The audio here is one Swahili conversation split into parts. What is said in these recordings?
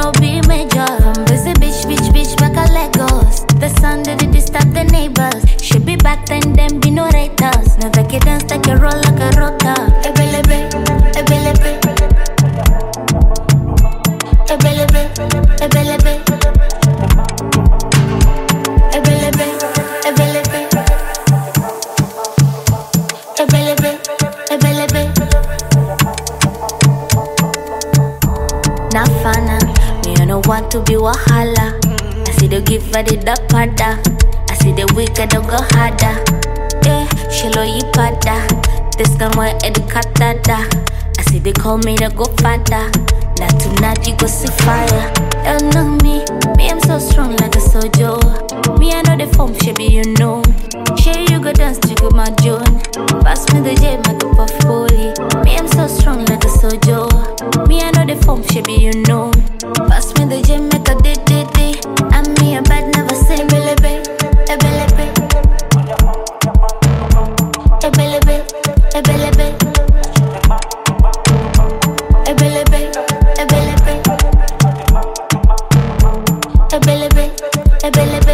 no be major. From busy bitch, back a Lagos. The sun did it disturb the neighbors. Should be back then, them be no writers. Never get dance, take a roll like a rota. Ebelebe, ebelebe. Ebelebe, ebelebe. Ebelebe, ebelebe. Ebelebe, ebelebe. Nafana, me I no want to be wahala. I see the give her the dapada. I see the wicked don't go harder. Yeah, shilo yipada. This time my educatada. I see they call me the godfather. Not tonight you go see fire. You know me I'm so strong like a soldier. Me I know the form, baby you know. Share you go dance, you go my Joan. Pass me the J, make up a folly. Me I'm so strong like a soldier. Me I know the form, baby you know. Pass me the J, make a day. I'm me a bad never say ebelebe, ebelebe. Ebelebe, ebelebe. Ebelebe, ebelebe. Ebelebe, ebelebe.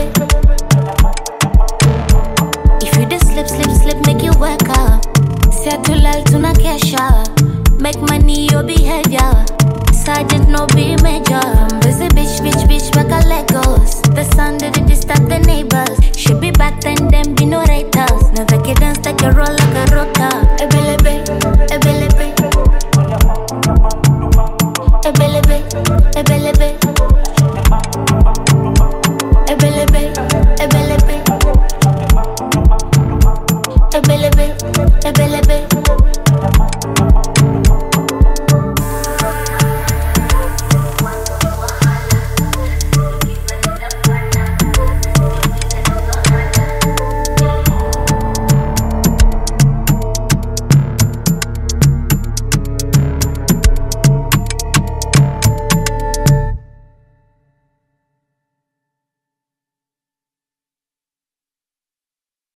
If you just sleep, make you wake up. Say to lal to na kesha. Make money your behavior. Sergeant no be major. Busy bitch, back a Lagos. The sun did it disturb the neighbors. Should be back then, them be no writers. Never get dance, take a roll like a rota. Ebelebe, ebelebe. Ebelebe, ebelebe. Ebelebe, ebelebe. Ebelebe, ebelebe.